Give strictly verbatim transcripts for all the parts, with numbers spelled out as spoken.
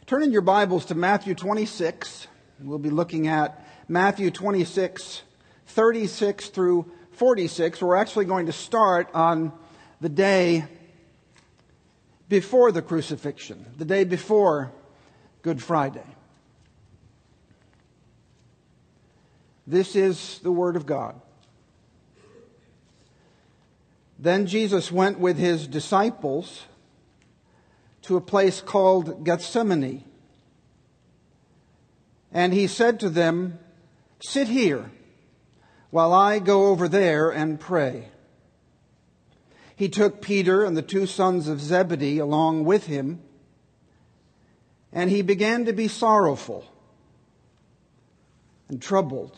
Turn in your Bibles to Matthew twenty-six. We'll be looking at Matthew twenty-six, thirty-six through forty-six. We're actually going to start on the day before the crucifixion, the day before Good Friday. This is the Word of God. Then Jesus went with his disciples to a place called Gethsemane. And he said to them, "Sit here while I go over there and pray." He took Peter and the two sons of Zebedee along with him, and he began to be sorrowful and troubled.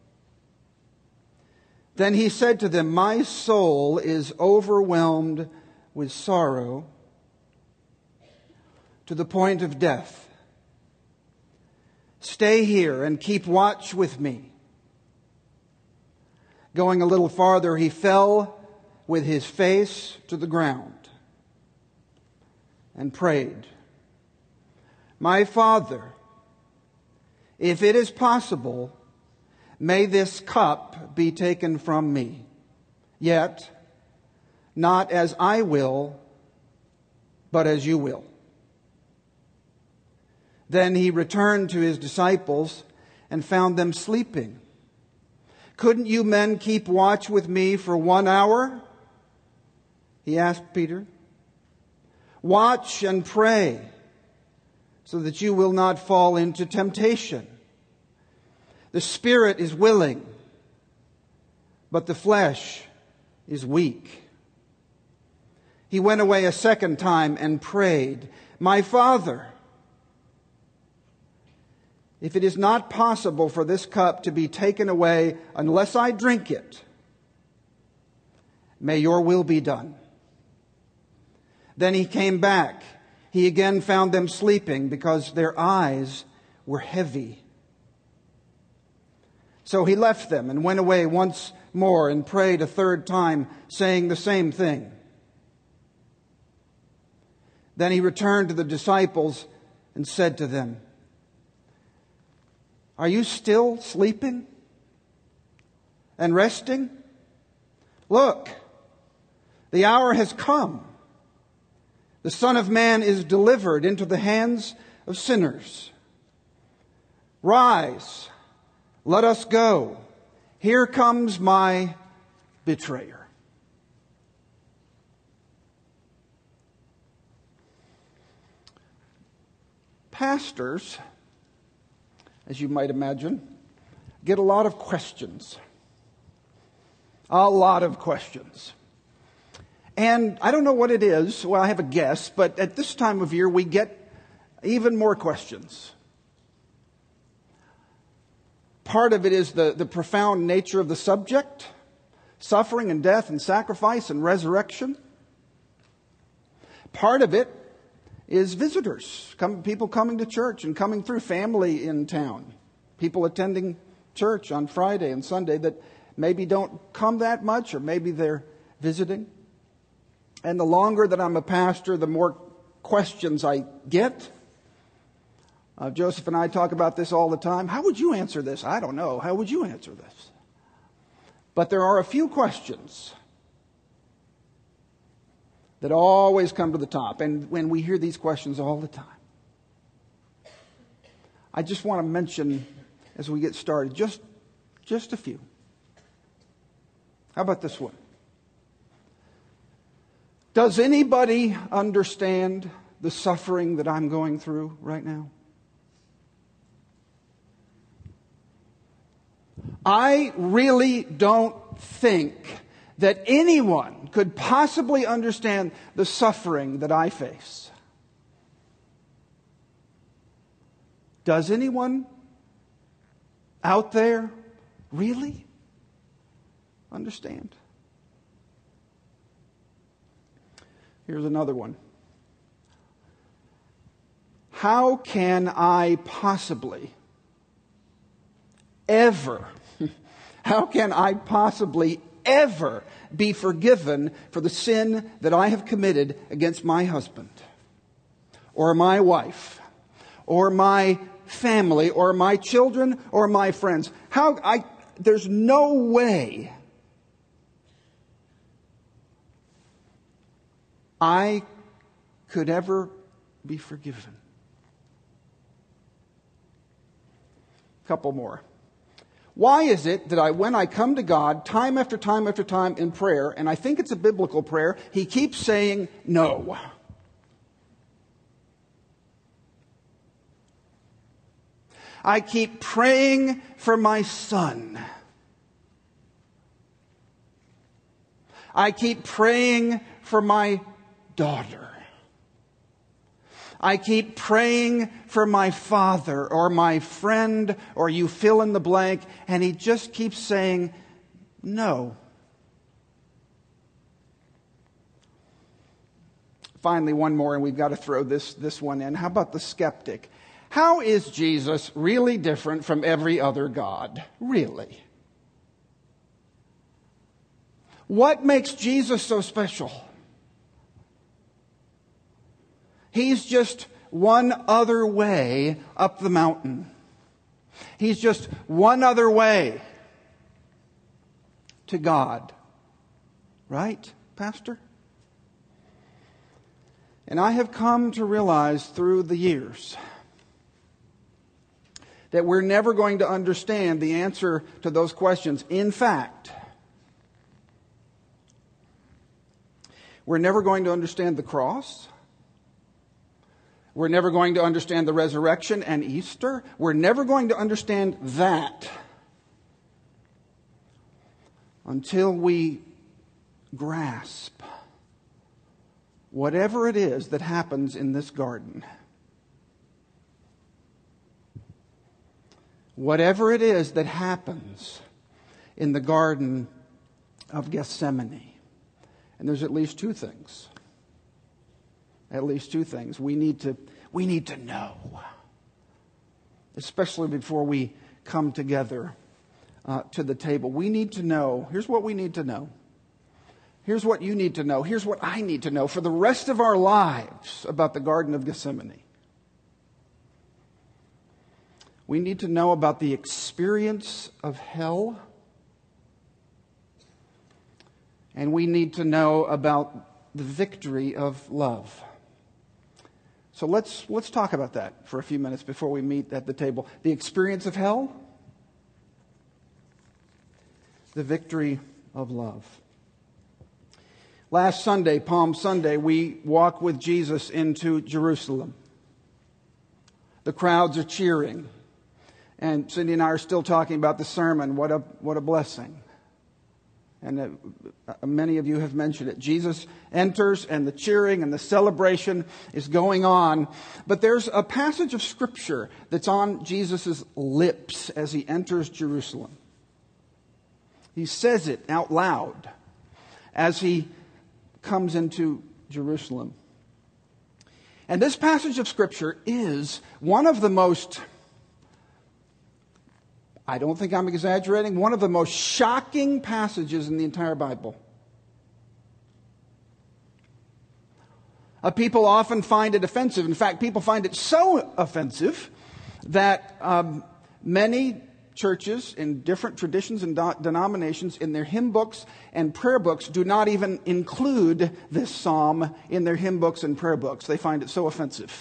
Then he said to them, "My soul is overwhelmed with sorrow to the point of death. Stay here and keep watch with me." Going a little farther, he fell with his face to the ground and prayed, "My Father, if it is possible, may this cup be taken from me. Yet, not as I will, but as you will." Then he returned to his disciples and found them sleeping. "Couldn't you men keep watch with me for one hour?" he asked Peter. "Watch and pray so that you will not fall into temptation. The spirit is willing, but the flesh is weak." He went away a second time and prayed, "My Father, if it is not possible for this cup to be taken away unless I drink it, may your will be done." Then he came back. He again found them sleeping because their eyes were heavy. So he left them and went away once more and prayed a third time, saying the same thing. Then he returned to the disciples and said to them, "Are you still sleeping and resting? Look, the hour has come. The Son of Man is delivered into the hands of sinners. Rise, let us go. Here comes my betrayer." Pastors, as you might imagine, get a lot of questions. A lot of questions. And I don't know what it is. Well, I have a guess, but at this time of year, we get even more questions. Part of it is the, the profound nature of the subject, suffering and death and sacrifice and resurrection. Part of it is visitors, come, people coming to church and coming through, family in town, people attending church on Friday and Sunday that maybe don't come that much, or maybe they're visiting. And the longer that I'm a pastor, the more questions I get. Uh, Joseph and I talk about this all the time. How would you answer this? I don't know. How would you answer this? But there are a few questions that always come to the top. And when we hear these questions all the time, I just want to mention, as we get started, just, just a few. How about this one? Does anybody understand the suffering that I'm going through right now? I really don't think that anyone could possibly understand the suffering that I face. Does anyone out there really understand? Here's another one. How can I possibly ever, how can I possibly ever be forgiven for the sin that I have committed against my husband or my wife or my family or my children or my friends. How I there's no way I could ever be forgiven. A couple more. Why is it that I, when I come to God time after time after time in prayer, and I think it's a biblical prayer, He keeps saying no? I keep praying for my son. I keep praying for my daughter. I keep praying for my father or my friend, or you fill in the blank, and He just keeps saying no. Finally, one more, and we've got to throw this, this one in. How about the skeptic? How is Jesus really different from every other god? Really? What makes Jesus so special? He's just one other way up the mountain. He's just one other way to God. Right, Pastor? And I have come to realize through the years that we're never going to understand the answer to those questions. In fact, we're never going to understand the cross. We're never going to understand the resurrection and Easter. We're never going to understand that until we grasp whatever it is that happens in this garden. Whatever it is that happens in the Garden of Gethsemane. And there's at least two things. At least two things. We need to, we need to know. Especially before we come together uh, to the table. We need to know. Here's what we need to know. Here's what you need to know. Here's what I need to know for the rest of our lives about the Garden of Gethsemane. We need to know about the experience of hell. And we need to know about the victory of love. So let's let's talk about that for a few minutes before we meet at the table. The experience of hell, the victory of love. Last Sunday, Palm Sunday, we walked with Jesus into Jerusalem. The crowds are cheering. And Cindy and I are still talking about the sermon. What a what a blessing. And uh, many of you have mentioned it. Jesus enters and the cheering and the celebration is going on. But there's a passage of Scripture that's on Jesus' lips as He enters Jerusalem. He says it out loud as He comes into Jerusalem. And this passage of Scripture is one of the most, I don't think I'm exaggerating, one of the most shocking passages in the entire Bible. Uh, people often find it offensive. In fact, people find it so offensive that um, many churches in different traditions and do- denominations in their hymn books and prayer books do not even include this psalm in their hymn books and prayer books. They find it so offensive.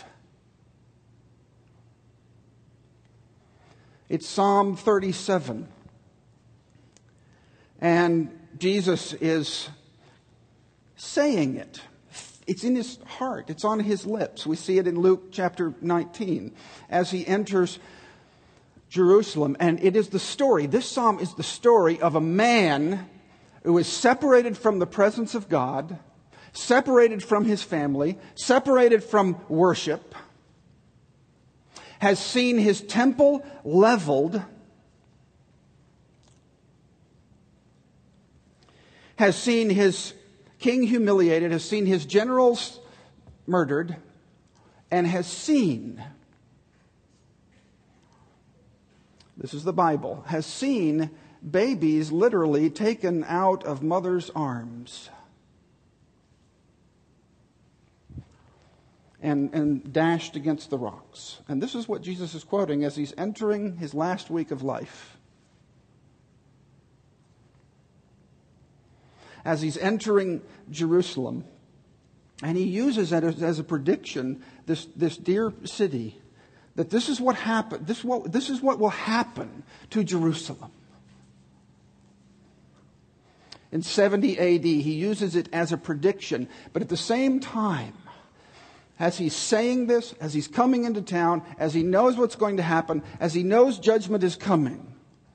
It's Psalm thirty-seven. And Jesus is saying it. It's in His heart. It's on His lips. We see it in Luke chapter nineteen as He enters Jerusalem. And it is the story, this psalm is the story of a man who is separated from the presence of God, separated from his family, separated from worship, has seen his temple leveled, has seen his king humiliated, has seen his generals murdered, and has seen, this is the Bible, has seen babies literally taken out of mothers' arms. and, and dashed against the rocks. And this is what Jesus is quoting as he's entering his last week of life. As he's entering Jerusalem, and he uses it as, as a prediction, this, this dear city, that this is what happened, this, what, this is what will happen to Jerusalem. In seventy A D, he uses it as a prediction, but at the same time, as he's saying this, as he's coming into town, as he knows what's going to happen, as he knows judgment is coming,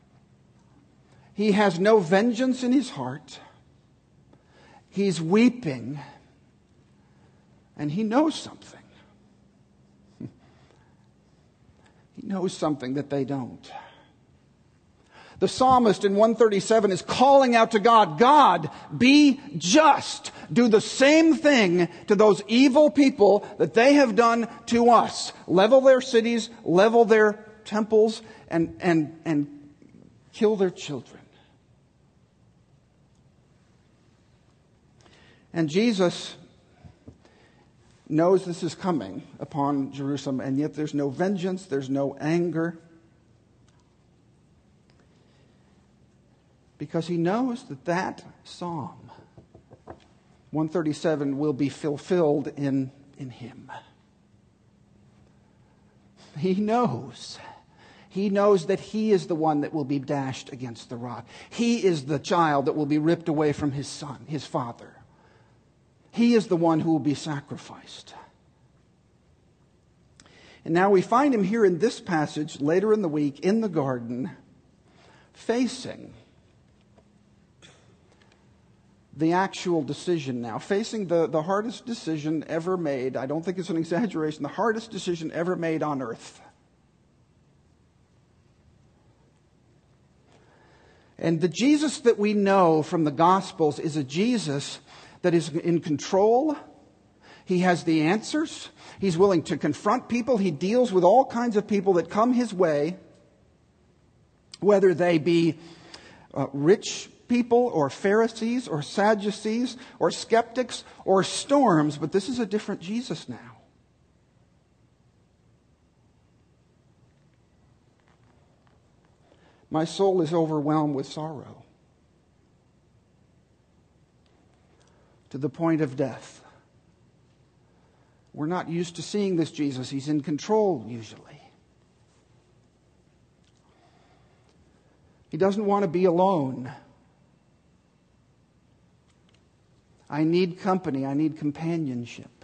he has no vengeance in his heart. He's weeping, and he knows something. He knows something that they don't. The psalmist in one thirty-seven is calling out to God, God, be just. Do the same thing to those evil people that they have done to us. Level their cities, level their temples, and, and, and kill their children. And Jesus knows this is coming upon Jerusalem, and yet there's no vengeance, there's no anger. Because he knows that that psalm, one thirty-seven, will be fulfilled in, in him. He knows. He knows that he is the one that will be dashed against the rock. He is the child that will be ripped away from his son, his father. He is the one who will be sacrificed. And now we find him here in this passage, later in the week, in the garden, facing the actual decision now, facing the, the hardest decision ever made. I don't think it's an exaggeration, the hardest decision ever made on earth. And the Jesus that we know from the Gospels is a Jesus that is in control. He has the answers. He's willing to confront people. He deals with all kinds of people that come his way, whether they be uh, rich people or Pharisees or Sadducees or skeptics or storms. But this is a different Jesus now. My soul is overwhelmed with sorrow to the point of death. We're not used to seeing this Jesus. He's in control usually. He doesn't want to be alone. I need company. I need companionship.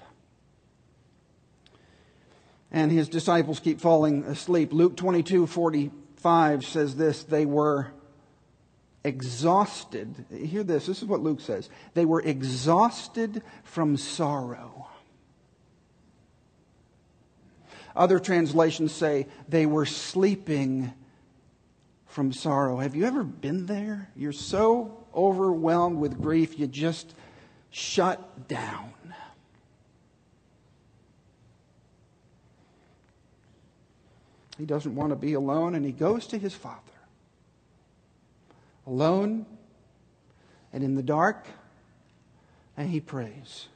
And his disciples keep falling asleep. Luke twenty-two forty-five says this, they were exhausted. Hear this, this is what Luke says. They were exhausted from sorrow. Other translations say they were sleeping from sorrow. Have you ever been there? You're so overwhelmed with grief, you just shut down. He doesn't want to be alone, and he goes to his Father. Alone and in the dark, and he prays.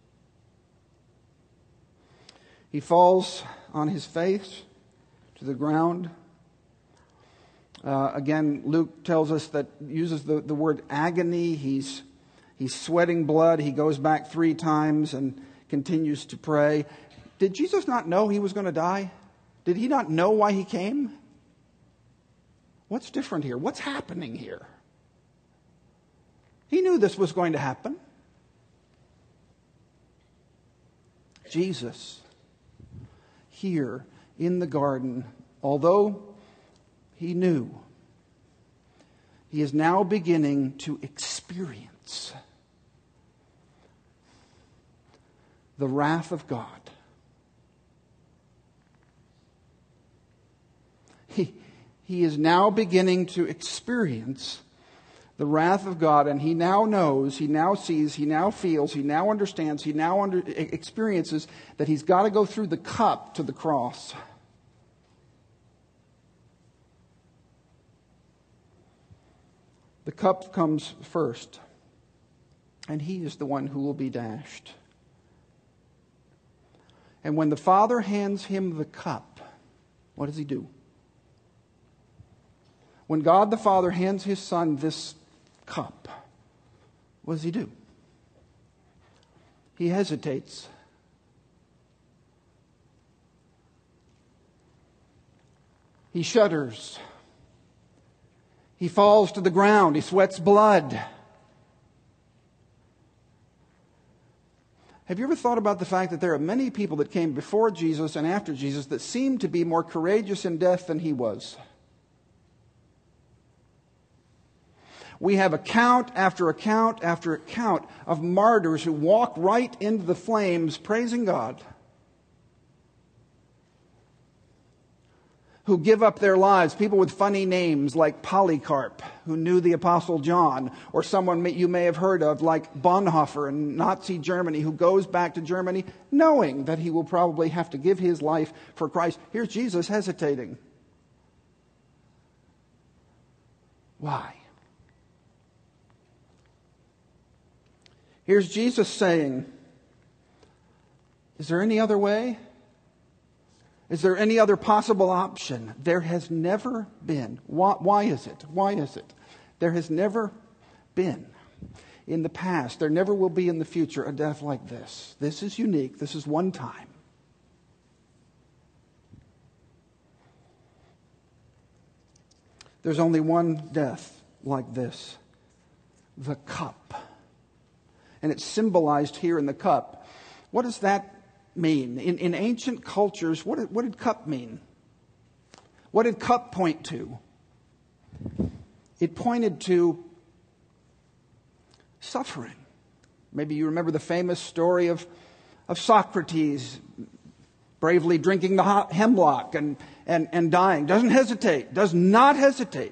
He falls on his face to the ground. Uh, again, Luke tells us that, uses the, the word agony. He's, he's sweating blood. He goes back three times and continues to pray. Did Jesus not know he was going to die? Did he not know why he came? What's different here? What's happening here? He knew this was going to happen. Jesus, here in the garden, although he knew, he is now beginning to experience the wrath of God. He, he is now beginning to experience the wrath of God, and he now knows, he now sees, he now feels, he now understands, he now under, experiences that he's got to go through the cup to the cross. The cup comes first, and he is the one who will be dashed. And when the Father hands him the cup, what does he do? When God the Father hands his Son this cup, what does he do? He hesitates. He shudders. He falls to the ground. He sweats blood. Have you ever thought about the fact that there are many people that came before Jesus and after Jesus that seemed to be more courageous in death than he was? We have account after account after account of martyrs who walk right into the flames praising God, who give up their lives. People with funny names like Polycarp, who knew the Apostle John, or someone you may have heard of like Bonhoeffer in Nazi Germany, who goes back to Germany knowing that he will probably have to give his life for Christ. Here's Jesus hesitating. Why? Here's Jesus saying, is there any other way? Is there any other possible option? There has never been. Why, why is it? Why is it? There has never been in the past, there never will be in the future, a death like this. This is unique. This is one time. There's only one death like this. The cup. And it's symbolized here in the cup. What does that mean? In, in ancient cultures, what did, what did cup mean? What did cup point to? It pointed to suffering. Maybe you remember the famous story of, of Socrates bravely drinking the hot hemlock and, and, and dying. Doesn't hesitate. Does not hesitate.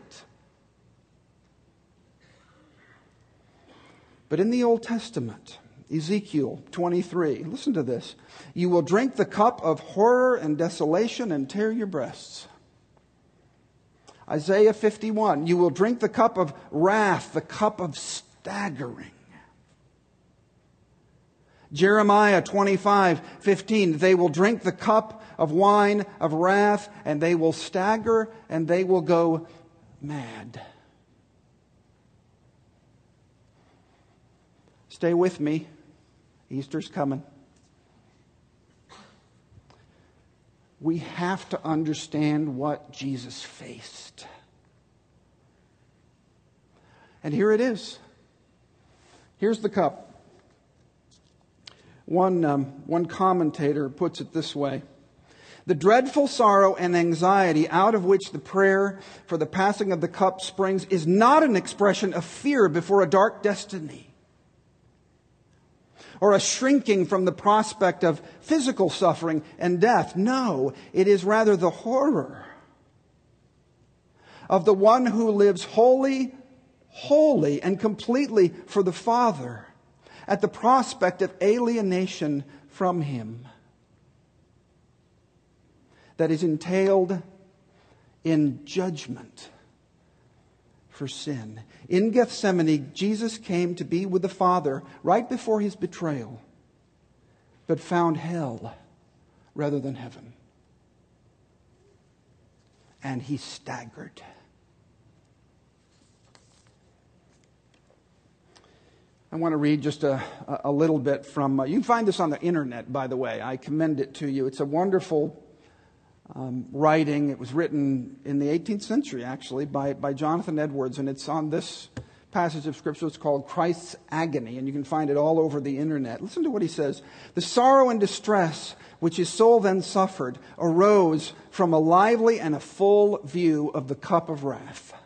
But in the Old Testament, Ezekiel twenty-three, listen to this. You will drink the cup of horror and desolation and tear your breasts. Isaiah fifty-one, you will drink the cup of wrath, the cup of staggering. Jeremiah twenty-five fifteen, they will drink the cup of wine of wrath, and they will stagger and they will go mad. Stay with me. Easter's coming. We have to understand what Jesus faced. And here it is. Here's the cup. One, um, one commentator puts it this way. The dreadful sorrow and anxiety out of which the prayer for the passing of the cup springs is not an expression of fear before a dark destiny, or a shrinking from the prospect of physical suffering and death. No, it is rather the horror of the one who lives wholly, wholly and completely for the Father at the prospect of alienation from Him that is entailed in judgment for sin. In Gethsemane, Jesus came to be with the Father right before His betrayal, but found hell rather than heaven. And He staggered. I want to read just a, a little bit from, uh, you can find this on the internet, by the way. I commend it to you. It's a wonderful Um, writing. It was written in the eighteenth century, actually, by, by Jonathan Edwards, and it's on this passage of Scripture. It's called Christ's Agony, and you can find it all over the internet. Listen to what he says. The sorrow and distress which his soul then suffered arose from a lively and a full view of the cup of wrath.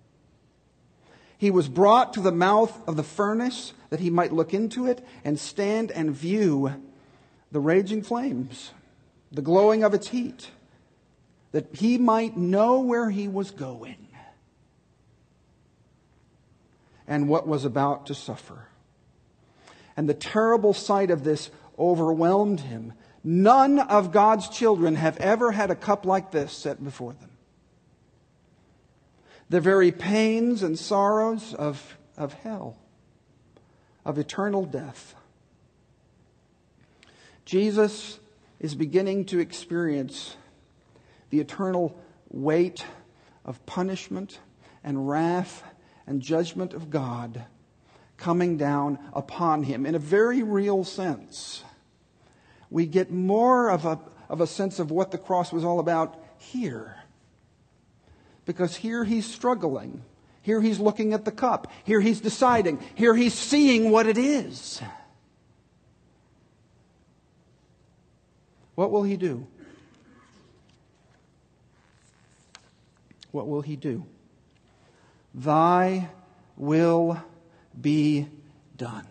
He was brought to the mouth of the furnace that he might look into it and stand and view the raging flames, the glowing of its heat, that he might know where he was going and what was about to suffer. And the terrible sight of this overwhelmed him. None of God's children have ever had a cup like this set before them. The very pains and sorrows of, of hell, of eternal death. Jesus is beginning to experience the eternal weight of punishment and wrath and judgment of God coming down upon him in a very real sense. We get more of a, of a sense of what the cross was all about here. Because here he's struggling. Here he's looking at the cup. Here he's deciding. Here he's seeing what it is. What will he do? What will he do? Thy will be done.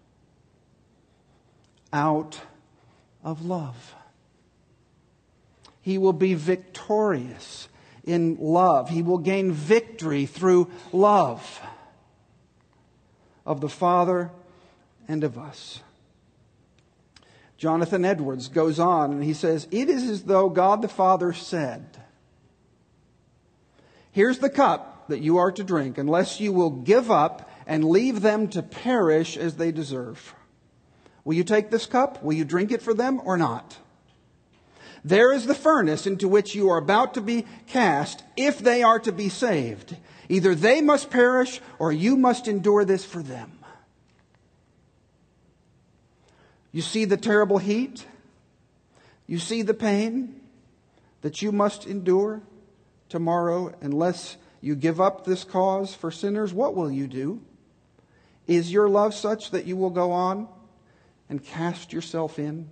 Out of love. He will be victorious in love. He will gain victory through love of the Father and of us. Jonathan Edwards goes on and he says, "It is as though God the Father said, 'Here's the cup that you are to drink, unless you will give up and leave them to perish as they deserve. Will you take this cup? Will you drink it for them or not? There is the furnace into which you are about to be cast if they are to be saved. Either they must perish or you must endure this for them.'" You see the terrible heat? You see the pain that you must endure tomorrow unless you give up this cause for sinners? What will you do? Is your love such that you will go on and cast yourself in?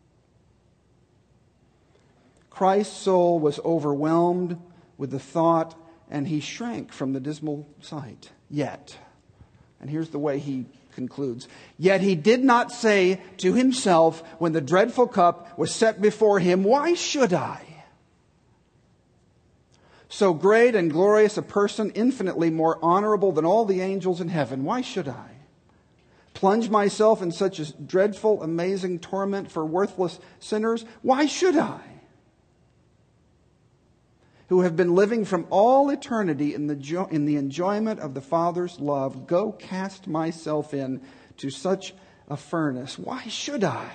Christ's soul was overwhelmed with the thought, and he shrank from the dismal sight. Yet, and here's the way he concludes, yet he did not say to himself when the dreadful cup was set before him, "Why should I? So great and glorious a person, infinitely more honorable than all the angels in heaven, why should I plunge myself in such a dreadful, amazing torment for worthless sinners? Why should I, who have been living from all eternity in the jo- in the enjoyment of the Father's love, go cast myself in to such a furnace? Why should I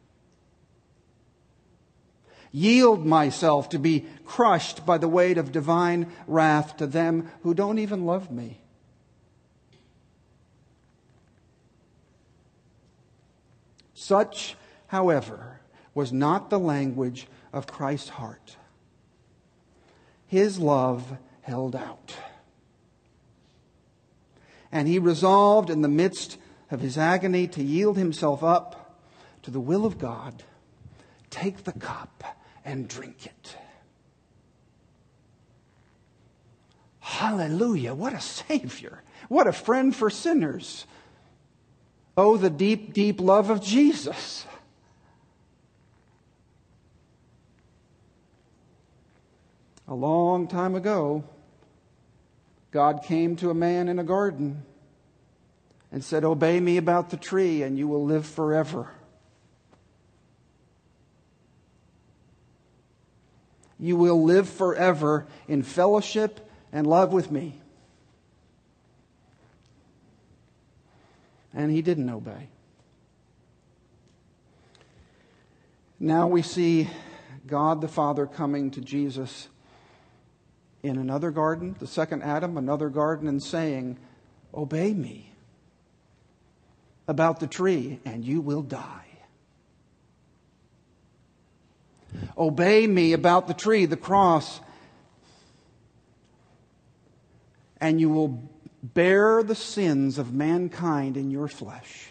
yield myself to be crushed by the weight of divine wrath to them who don't even love me?" Such, however, was not the language of Christ's heart. His love held out. And he resolved in the midst of his agony to yield himself up to the will of God, take the cup and drink it. Hallelujah! What a Savior! What a friend for sinners! Oh, the deep, deep love of Jesus! A long time ago, God came to a man in a garden and said, "Obey me about the tree and you will live forever." You will live forever in fellowship and love with me. And he didn't obey. Now we see God the Father coming to Jesus in another garden, the second Adam, another garden, and saying, "Obey me about the tree and you will die. Obey me about the tree, the cross, and you will bear the sins of mankind in your flesh.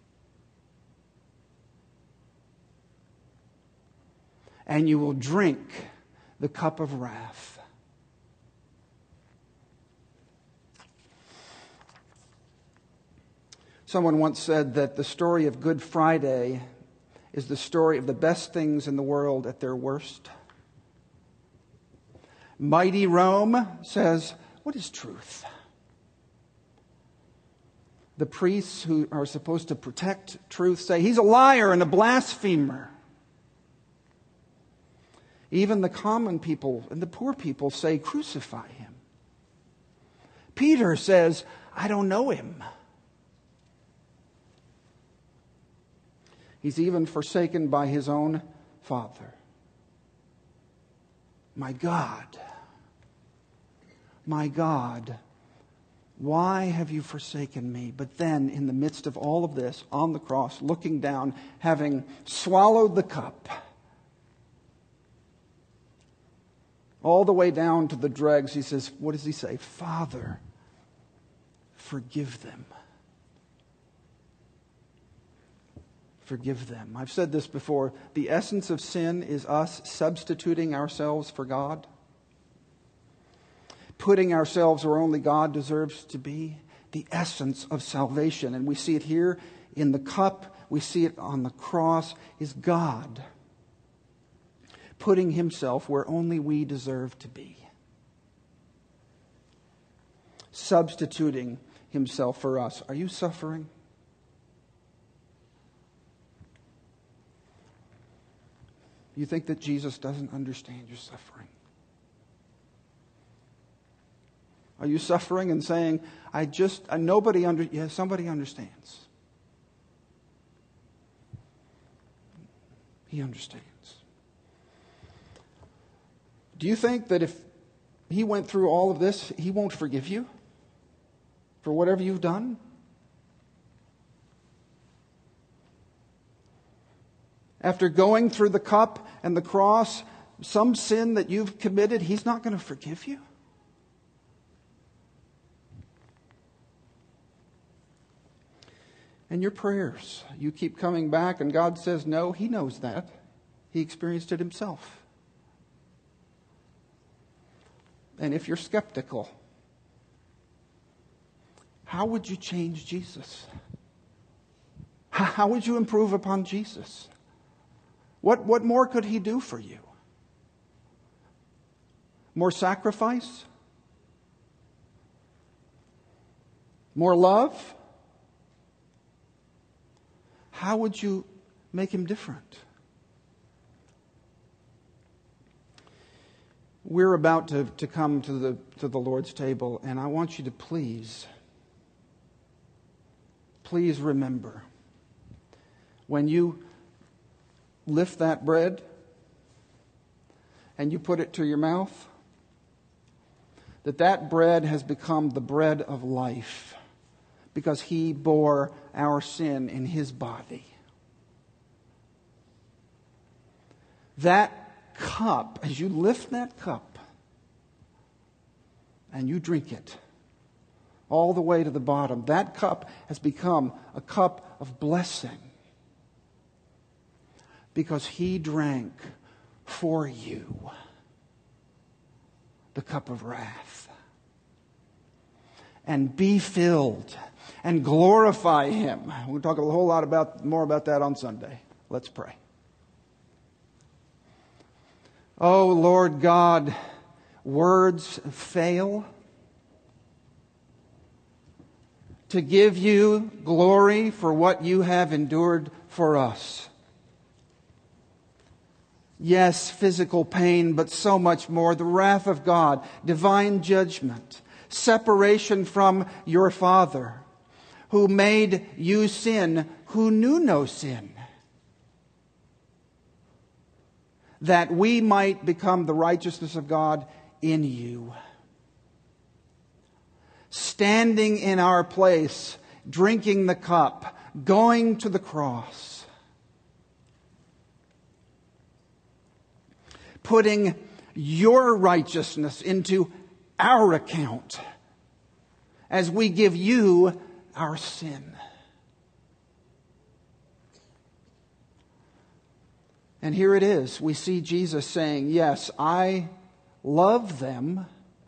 And you will drink the cup of wrath." Someone once said that the story of Good Friday is the story of the best things in the world at their worst. Mighty Rome says, "What is truth?" The priests who are supposed to protect truth say, "He's a liar and a blasphemer." Even the common people and the poor people say, "Crucify him." Peter says, "I don't know him." He's even forsaken by his own Father, my God, my God, why have you forsaken me? But then, in the midst of all of this, on the cross, looking down, having swallowed the cup, all the way down to the dregs, he says, what does he say? Father, forgive them. Forgive them. I've said this before. The essence of sin is us substituting ourselves for God. Putting ourselves where only God deserves to be. The essence of salvation. And we see it here in the cup. We see it on the cross. Is God putting himself where only we deserve to be. Substituting himself for us. Are you suffering? You think that Jesus doesn't understand your suffering? Are you suffering and saying, I just, uh, nobody under, yeah, somebody understands. He understands. Do you think that if he went through all of this, he won't forgive you for whatever you've done? After going through the cup and the cross, some sin that you've committed, he's not going to forgive you? And your prayers, you keep coming back and God says no, he knows that. He experienced it himself. And if you're skeptical, how would you change Jesus? How would you improve upon Jesus? What, what more could he do for you? More sacrifice? More love? How would you make him different? We're about to, to come to the, to the Lord's table, and I want you to please, please remember, when you lift that bread and you put it to your mouth, that that bread has become the bread of life because he bore our sin in his body. That cup, as you lift that cup and you drink it all the way to the bottom, that cup has become a cup of blessing because he drank for you the cup of wrath. And be filled and glorify him. We'll talk a whole lot about more about that on Sunday. Let's pray. Oh, Lord God, words fail to give you glory for what you have endured for us. Yes, physical pain, but so much more. The wrath of God, divine judgment, separation from your Father, who made you sin, who knew no sin, that we might become the righteousness of God in you. Standing in our place, drinking the cup, going to the cross, putting your righteousness into our account as we give you our sin. And here it is. We see Jesus saying, yes, I love them.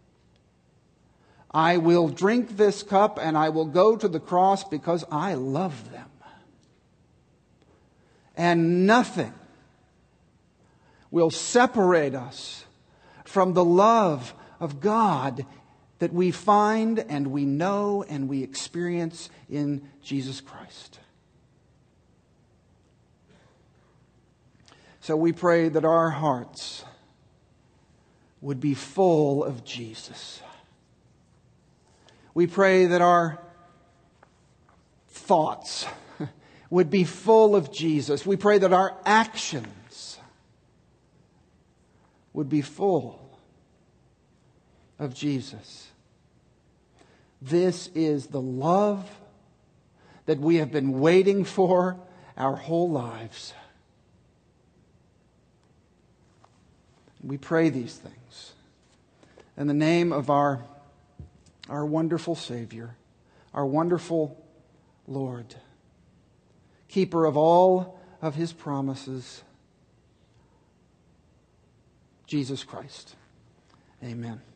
I will drink this cup and I will go to the cross because I love them. And nothing will separate us from the love of God that we find and we know and we experience in Jesus Christ. So we pray that our hearts would be full of Jesus. We pray that our thoughts would be full of Jesus. We pray that our actions would be full of Jesus. This is the love that we have been waiting for our whole lives. We pray these things in the name of our, our wonderful Savior, our wonderful Lord, keeper of all of His promises, Jesus Christ. Amen.